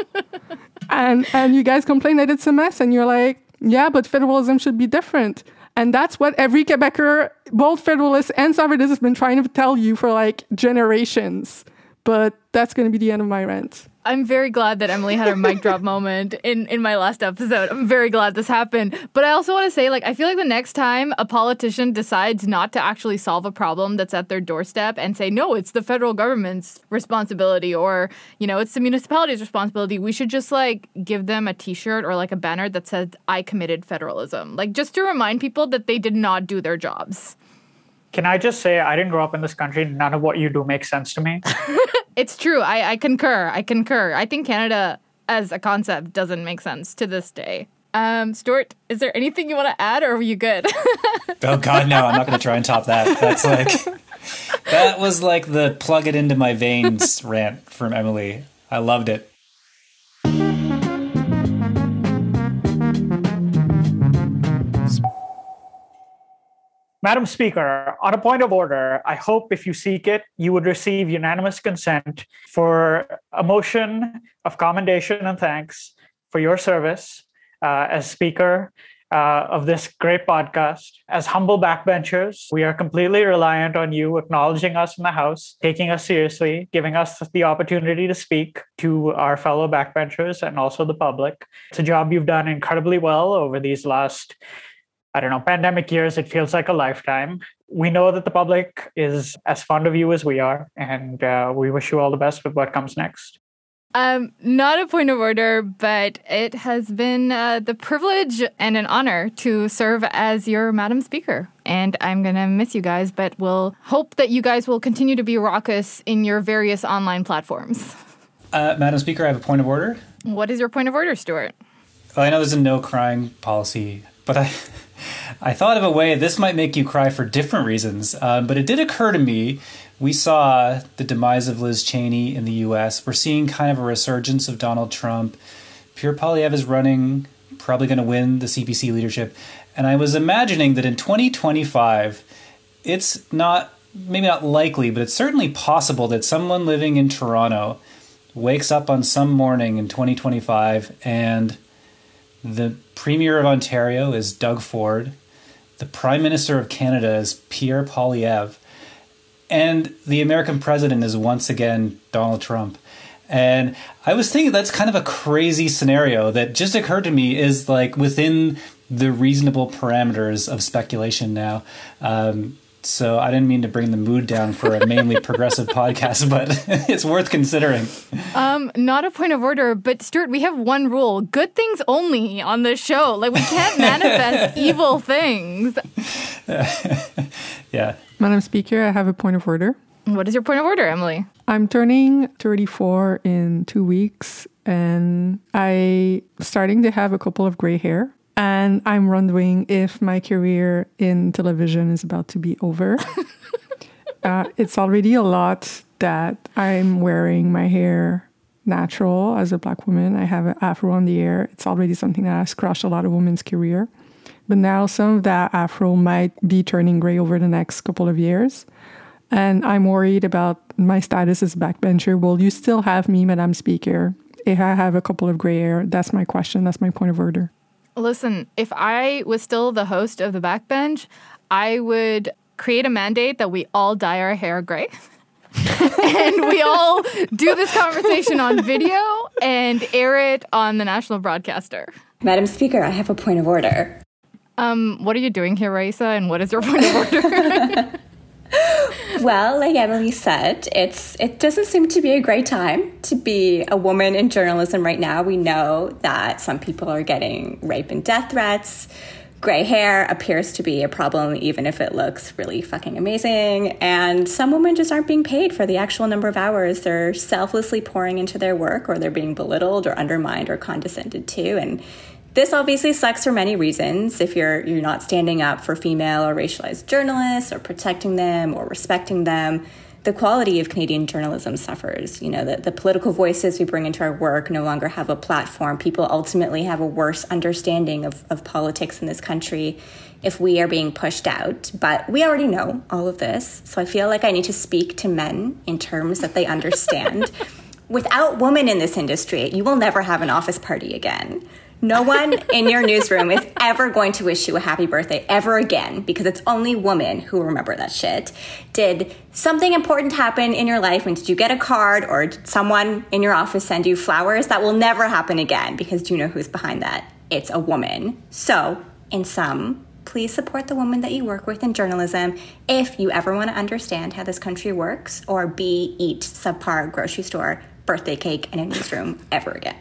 K: and you guys complain that it's a mess, and you're like, yeah, but federalism should be different. And that's what every Quebecer, both federalists and sovereigntists, has been trying to tell you for generations. But that's going to be the end of my rant.
D: I'm very glad that Emily had her mic drop moment in my last episode. I'm very glad this happened. But I also want to say, I feel like the next time a politician decides not to actually solve a problem that's at their doorstep and say, no, it's the federal government's responsibility, or, it's the municipality's responsibility, we should just give them a t-shirt or a banner that says, I committed federalism. Just to remind people that they did not do their jobs.
I: Can I just say, I didn't grow up in this country. None of what you do makes sense to me.
D: It's true. I concur. I think Canada as a concept doesn't make sense to this day. Stuart, is there anything you want to add, or are you good?
J: Oh, God, no. I'm not going to try and top that. That's that was the plug it into my veins rant from Emily. I loved it.
I: Madam Speaker, on a point of order, I hope if you seek it, you would receive unanimous consent for a motion of commendation and thanks for your service as Speaker of this great podcast. As humble backbenchers, we are completely reliant on you acknowledging us in the House, taking us seriously, giving us the opportunity to speak to our fellow backbenchers and also the public. It's a job you've done incredibly well over these last pandemic years. It feels like a lifetime. We know that the public is as fond of you as we are, and we wish you all the best with what comes next.
D: Not a point of order, but it has been the privilege and an honor to serve as your Madam Speaker. And I'm going to miss you guys, but we'll hope that you guys will continue to be raucous in your various online platforms.
J: Madam Speaker, I have a point of order.
D: What is your point of order, Stuart?
J: Well, I know there's a no crying policy, but I thought of a way this might make you cry for different reasons. But it did occur to me, we saw the demise of Liz Cheney in the U.S. We're seeing kind of a resurgence of Donald Trump. Pierre Poilievre is running, probably going to win the CPC leadership. And I was imagining that in 2025, it's maybe not likely, but it's certainly possible that someone living in Toronto wakes up on some morning in 2025 and the Premier of Ontario is Doug Ford, the Prime Minister of Canada is Pierre Poilievre, and the American president is once again Donald Trump. And I was thinking that's kind of a crazy scenario that just occurred to me is like within the reasonable parameters of speculation now. So I didn't mean to bring the mood down for a mainly progressive podcast, but it's worth considering.
D: Not a point of order, but Stuart, we have one rule. Good things only on this show. Like, we can't manifest evil things.
J: Yeah.
K: Madam Speaker, I have a point of order.
D: What is your point of order, Emily?
K: I'm turning 34 in 2 weeks, and I'm starting to have a couple of gray hair. And I'm wondering if my career in television is about to be over. It's already a lot that I'm wearing my hair natural as a Black woman. I have an afro on the air. It's already something that has crushed a lot of women's career. But now some of that afro might be turning gray over the next couple of years. And I'm worried about my status as a backbencher. Will you still have me, Madam Speaker, if I have a couple of gray hair? That's my question. That's my point of order.
D: Listen, if I was still the host of the Backbench, I would create a mandate that we all dye our hair gray. And we all do this conversation on video and air it on the national broadcaster.
N: Madam Speaker, I have a point of order.
D: What are you doing here, Raisa, and what is your point of order?
N: Well, like Emily said, it doesn't seem to be a great time to be a woman in journalism right now. We know that some people are getting rape and death threats. Gray hair appears to be a problem, even if it looks really fucking amazing. And some women just aren't being paid for the actual number of hours they're selflessly pouring into their work, or they're being belittled or undermined or condescended to. And this obviously sucks for many reasons. If you're not standing up for female or racialized journalists or protecting them or respecting them, the quality of Canadian journalism suffers. You know, the political voices we bring into our work no longer have a platform. People ultimately have a worse understanding of politics in this country if we are being pushed out. But we already know all of this. So I feel like I need to speak to men in terms that they understand. Without women in this industry, you will never have an office party again. No one in your newsroom is ever going to wish you a happy birthday ever again, because it's only women who remember that shit. Did something important happen in your life? And did you get a card, or did someone in your office send you flowers? That will never happen again, because do you know who's behind that? It's a woman. So, in sum, please support the woman that you work with in journalism if you ever want to understand how this country works, or eat subpar grocery store birthday cake in a newsroom ever again.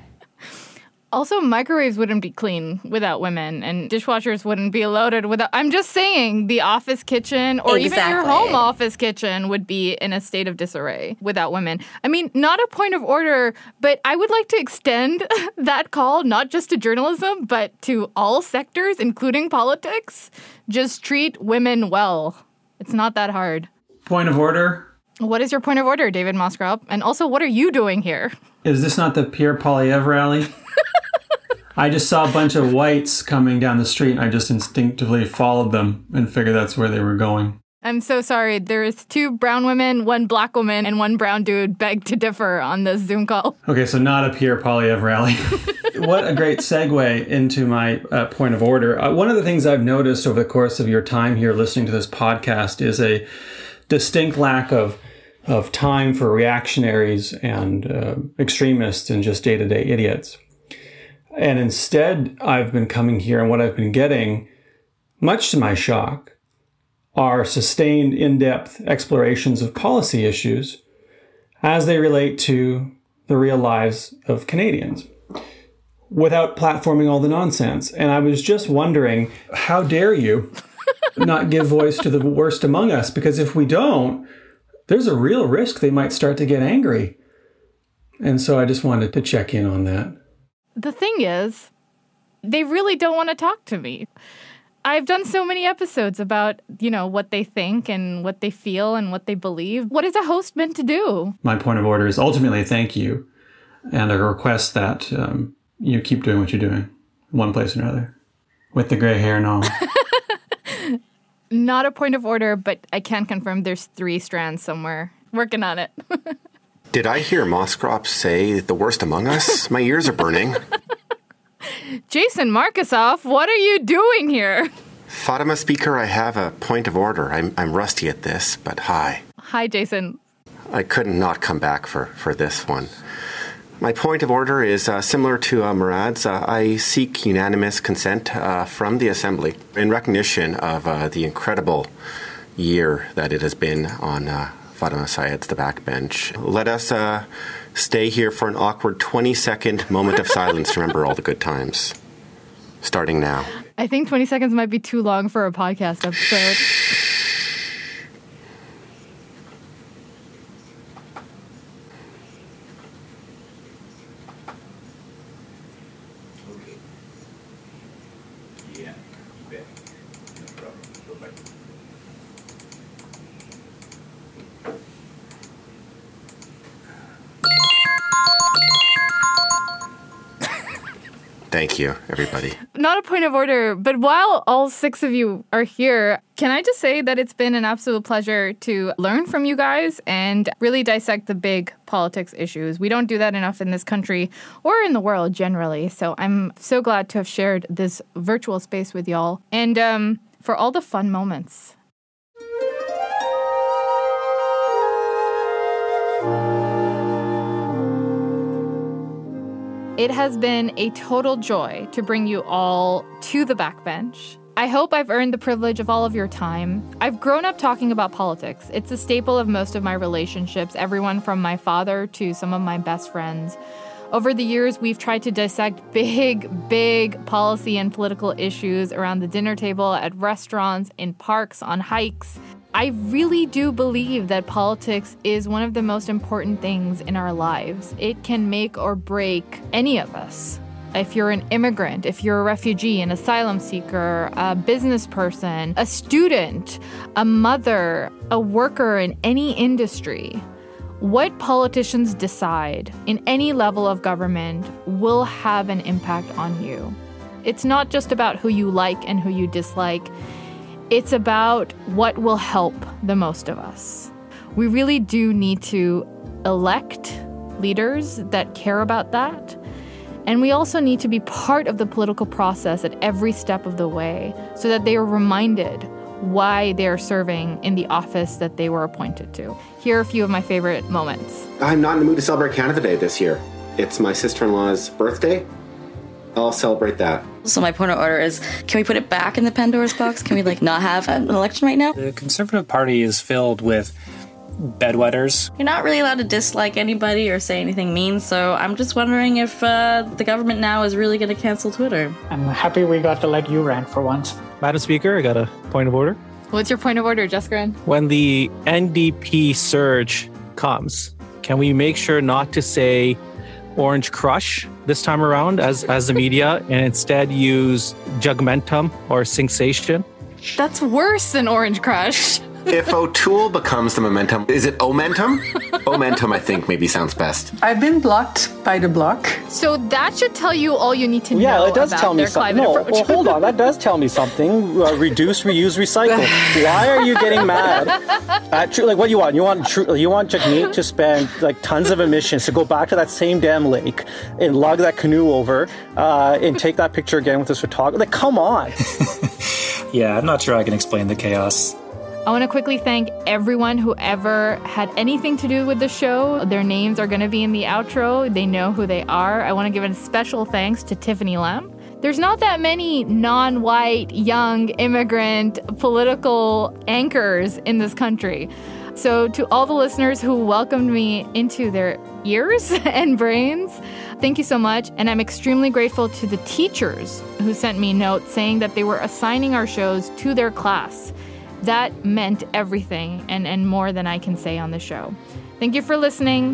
D: Also, microwaves wouldn't be clean without women, and dishwashers wouldn't be loaded without... I'm just saying, the office kitchen, or even your home office kitchen, would be in a state of disarray without women. I mean, not a point of order, but I would like to extend that call, not just to journalism, but to all sectors, including politics. Just treat women well. It's not that hard.
H: Point of order.
D: What is your point of order, David Moskrop? And also, what are you doing here?
H: Is this not the Pierre Poilievre rally?
O: I just saw a bunch of whites coming down the street, and I just instinctively followed them and figured that's where they were going.
D: I'm so sorry. There's 2 brown women, 1 black woman, and 1 brown dude beg to differ on this Zoom call.
O: Okay, so not a Pierre Poilievre rally. What a great segue into my point of order. One of the things I've noticed over the course of your time here listening to this podcast is a distinct lack of time for reactionaries and extremists and just day-to-day idiots. And instead, I've been coming here, and what I've been getting, much to my shock, are sustained, in-depth explorations of policy issues as they relate to the real lives of Canadians, without platforming all the nonsense. And I was just wondering, how dare you not give voice to the worst among us? Because if we don't, there's a real risk they might start to get angry. And so I just wanted to check in on that.
D: The thing is, they really don't want to talk to me. I've done so many episodes about, what they think and what they feel and what they believe. What is a host meant to do?
O: My point of order is ultimately thank you, and a request that you keep doing what you're doing, one place or another, with the gray hair and all.
D: Not a point of order, but I can confirm there's 3 strands somewhere. Working on it.
P: Did I hear Moskrops say the worst among us? My ears are burning.
D: Jason Markusoff, what are you doing here?
P: Fatima Speaker, I have a point of order. I'm rusty at this, but hi.
D: Hi, Jason.
P: I couldn't not come back for this one. My point of order is similar to Murad's. I seek unanimous consent from the Assembly in recognition of the incredible year that it has been on Fatima Syed's The Backbench. Let us stay here for an awkward 20-second moment of silence to remember all the good times. Starting now.
D: I think 20 seconds might be too long for a podcast episode.
P: Thank you, everybody.
D: Not a point of order, but while all 6 of you are here, can I just say that it's been an absolute pleasure to learn from you guys and really dissect the big politics issues. We don't do that enough in this country or in the world generally, so I'm so glad to have shared this virtual space with y'all and for all the fun moments. It has been a total joy to bring you all to the backbench. I hope I've earned the privilege of all of your time. I've grown up talking about politics. It's a staple of most of my relationships, everyone from my father to some of my best friends. Over the years, we've tried to dissect big policy and political issues around the dinner table, at restaurants, in parks, on hikes. I really do believe that politics is one of the most important things in our lives. It can make or break any of us. If you're an immigrant, if you're a refugee, an asylum seeker, a business person, a student, a mother, a worker in any industry, what politicians decide in any level of government will have an impact on you. It's not just about who you like and who you dislike. It's about what will help the most of us. We really do need to elect leaders that care about that. And we also need to be part of the political process at every step of the way so that they are reminded why they are serving in the office that they were appointed to. Here are a few of my favorite moments.
P: I'm not in the mood to celebrate Canada Day this year. It's my sister-in-law's birthday. I'll celebrate that.
Q: So my point of order is, can we put it back in the Pandora's box? Can we not have an election right now?
J: The Conservative Party is filled with bedwetters.
Q: You're not really allowed to dislike anybody or say anything mean, so I'm just wondering if the government now is really going to cancel Twitter.
I: I'm happy we got to let you rant for once.
H: Madam Speaker, I got a point of order.
D: What's your point of order, Jessica?
H: When the NDP surge comes, can we make sure not to say Orange Crush this time around as the media and instead use Jugmentum or Sensation?
D: That's worse than Orange Crush.
P: If O'Toole becomes the momentum, is it Omentum? Omentum, I think, maybe sounds best.
K: I've been blocked by the block.
D: So that should tell you all you need to know
H: Yeah, it does
D: about
H: tell me
D: their
H: something.
D: climate
H: No,
D: approach.
H: well, hold on. That does tell me something. Reduce, reuse, recycle. Why are you getting mad at like what you want? You want Jagmeet to spend like tons of emissions to go back to that same damn lake and lug that canoe over and take that picture again with this photographer? Like, come on.
J: Yeah, I'm not sure I can explain the chaos.
D: I want to quickly thank everyone who ever had anything to do with the show. Their names are going to be in the outro. They know who they are. I want to give a special thanks to Tiffany Lam. There's not that many non-white, young, immigrant, political anchors in this country. So to all the listeners who welcomed me into their ears and brains, thank you so much. And I'm extremely grateful to the teachers who sent me notes saying that they were assigning our shows to their class. That meant everything and more than I can say on the show. Thank you for listening.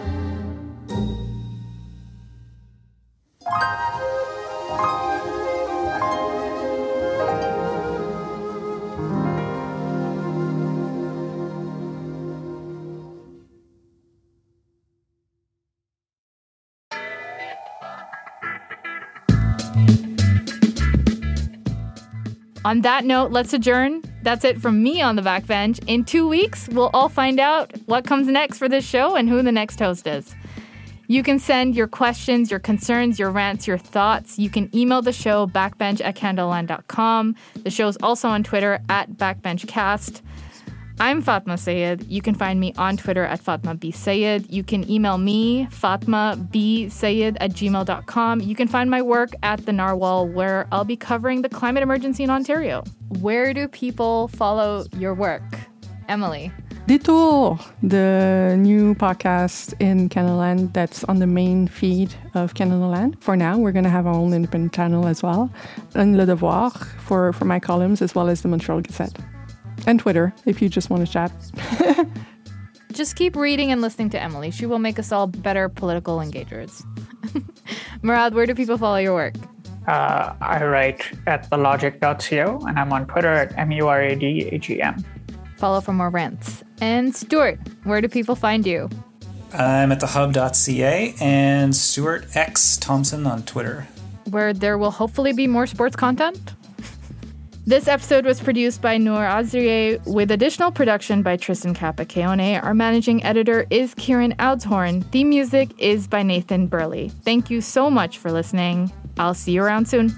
D: On that note, let's adjourn. That's it from me on the backbench. In 2 weeks, we'll all find out what comes next for this show and who the next host is. You can send your questions, your concerns, your rants, your thoughts. You can email the show backbench@canadaland.com. The show's also on Twitter @backbenchcast. I'm Fatma Sayed. You can find me on Twitter @FatmaBSayed. You can email me, fatmabsayed@gmail.com. You can find my work at The Narwhal, where I'll be covering the climate emergency in Ontario. Where do people follow your work? Emily.
K: Detour, the new podcast in Canadaland that's on the main feed of Canadaland. For now, we're going to have our own independent channel as well. And Le Devoir for my columns, as well as the Montreal Gazette. And Twitter, if you just want to chat.
D: Just keep reading and listening to Emily. She will make us all better political engagers. Murad, where do people follow your work?
I: I write at thelogic.co, and I'm on Twitter at MURADAGM.
D: Follow for more rants. And Stuart, where do people find you?
J: I'm at thehub.ca and Stuart X Thompson on Twitter,
D: where there will hopefully be more sports content. This episode was produced by Noor Azrieh with additional production by Tristan Kappa-Keone. Our managing editor is Kieran Oudshorn. Theme music is by Nathan Burley. Thank you so much for listening. I'll see you around soon.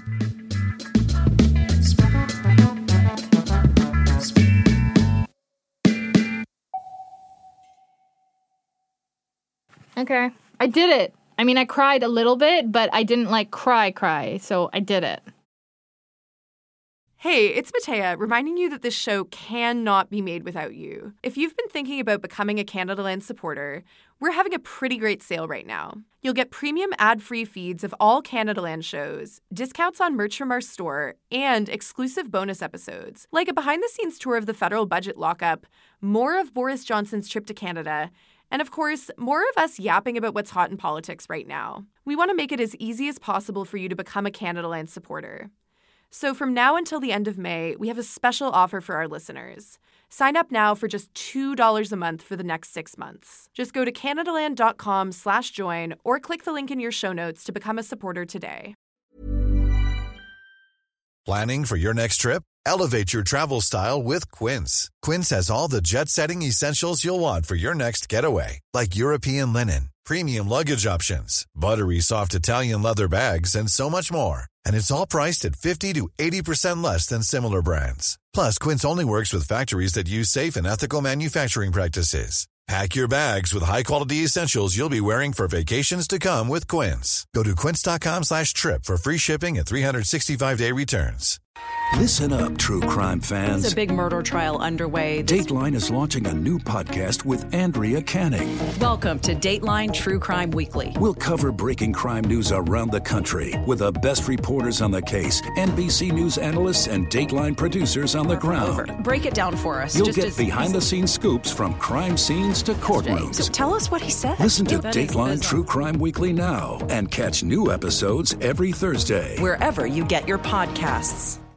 D: Okay. I did it. I mean, I cried a little bit, but I didn't cry. So I did it.
C: Hey, it's Matea, reminding you that this show cannot be made without you. If you've been thinking about becoming a Canadaland supporter, we're having a pretty great sale right now. You'll get premium ad-free feeds of all Canadaland shows, discounts on merch from our store, and exclusive bonus episodes, like a behind-the-scenes tour of the federal budget lockup, more of Boris Johnson's trip to Canada, and of course, more of us yapping about what's hot in politics right now. We want to make it as easy as possible for you to become a Canadaland supporter. So from now until the end of May, we have a special offer for our listeners. Sign up now for just $2 a month for the next 6 months. Just go to canadaland.com/join or click the link in your show notes to become a supporter today.
R: Planning for your next trip? Elevate your travel style with Quince. Quince has all the jet-setting essentials you'll want for your next getaway, like European linen, premium luggage options, buttery soft Italian leather bags, and so much more. And it's all priced at 50 to 80% less than similar brands. Plus, Quince only works with factories that use safe and ethical manufacturing practices. Pack your bags with high-quality essentials you'll be wearing for vacations to come with Quince. Go to quince.com/trip for free shipping and 365-day returns.
L: Listen up, true crime fans.
M: There's a big murder trial underway.
L: Dateline is launching a new podcast with Andrea Canning.
M: Welcome to Dateline True Crime Weekly.
L: We'll cover breaking crime news around the country with the best reporters on the case, NBC News analysts, and Dateline producers on the ground.
M: Break it down for us.
L: You'll get behind-the-scenes scoops from crime scenes to courtrooms.
M: So tell us what he said.
L: Listen to Dateline True Crime Weekly now and catch new episodes every Thursday.
M: Wherever you get your podcasts.